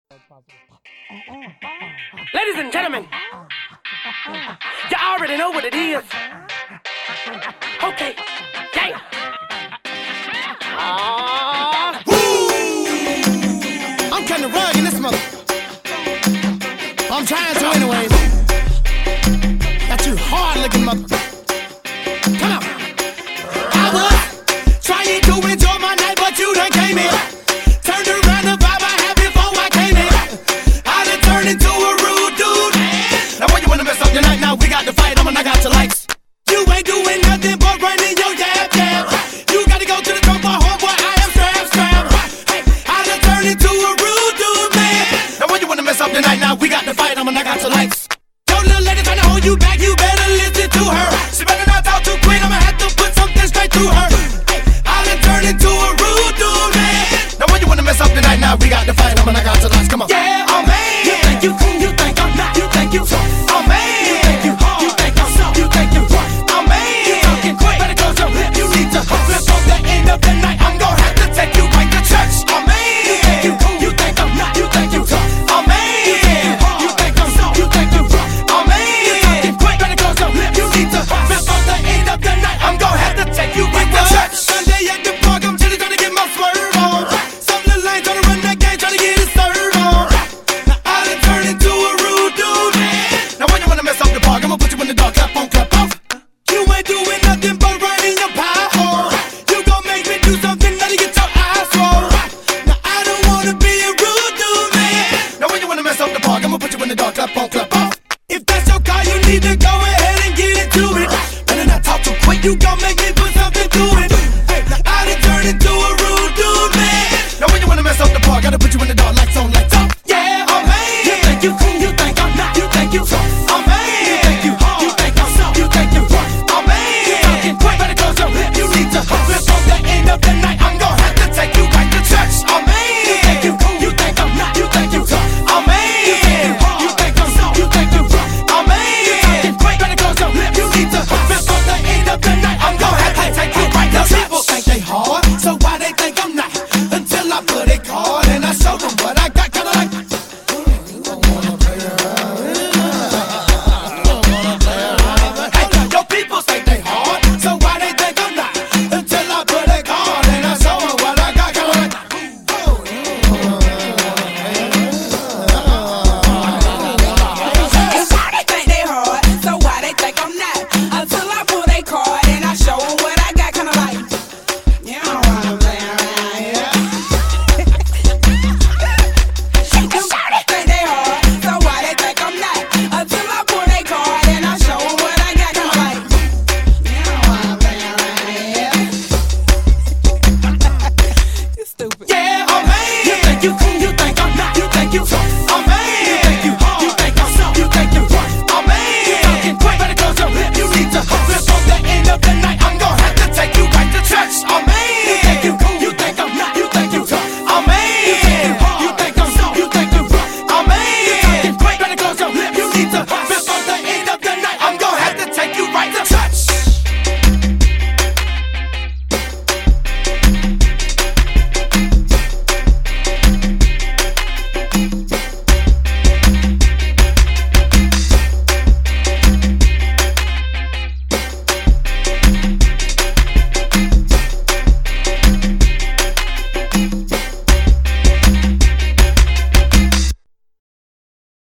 Ladies and gentlemen, you already know what it is. Okay, yeah. I'm cutting the rug in this mother. I'm trying to anyways. Got you hard looking mother. Come on. I was trying to enjoy my night, but you done came in. Turned around the vibe I had before I came in. I done turned into a rude dude. Now why you wanna mess up your night? Now we got to fight, and I got your lights. You ain't doing nothing but running your yap. You gotta go to the drum bar, homeboy, I am strap. Hey, I done turned into a rude dude, man. Now why you wanna mess up your night? Now we got to fight, and I got your lights. Your little lady tryna hold you back, you better listen to her. She better not talk too quick, I'ma have to put something straight through her. Hey, I done turned into a rude dude, man. Now why you wanna mess up the night? Now we got to fight, and I got your lights. Come on. Yeah, oh man. You think you cool, you think I'm not, you think you tough. Oh man. You think you hard, you think I'm soft, you think you rough. Oh man. You talking quick, better close your lips. You need to flip on the end of the night. I'm gonna have to take you right to church. Oh man. You think you cool, you think I'm not, you think you tough. Oh man. You think you hard, you think I'm soft, you think you rough. Oh man. You talking quick, better close your lips. You need to flip on the end of the night. I'm gonna have to take you right to church. Sunday at the park, I'm chilling, trying to get my swerve on. Some little lane trying to run that game, trying to get his serve on. Now I done turned into a rude dude. Now why you wanna mess up the park? I'ma put you in the dark, clap on, clap off. You ain't doing nothing but running your pie hole. You gon' make me do something that'll get your eyes rolled. Now I don't wanna be a rude dude, man. Now why you wanna mess up the park? I'ma put you in the dark, clap on, clap off. If that's your car, you need to go ahead and get into it. Better not talk too quick, you gon' make me put something to it. Hey, now I done turned into a rude dude, man. Now when you wanna mess up the park, gotta put you in the dark, lights on, lights off. Yeah, oh man. You think you cool, you think I'm not, you think you tough. Oh man. You think you hard, you think I'm soft, you think you rough. Oh man. You talking quick, better close your lips. You need to flip on the end of the night. I'm gonna have to take you right to church. Oh man. You think you cool, you think I'm not, you think you tough. Oh man. You think you hard, you think I'm soft, you think you rough. Oh man. You talking quick, better close your lips. You need to flip on the end of the night. I'm gonna have to take you right to church. People think they hard, so why they think I'm not? Until I put it hard and I show them what I got. Kinda like your people think they hard, so why they think I'm not? Until I put it hard and I show them what I got. Kinda like They think they hard, so why they think I'm not? Until I pull they card and I show them what I got. Kinda like, you don't wanna play around here. They think they hard, so why they think I'm not? Until I pull they card and I show them what I got. Kinda like, you don't wanna play around here. You stupid. yeah, oh man. You think you cool, you think I'm not, you think you tough.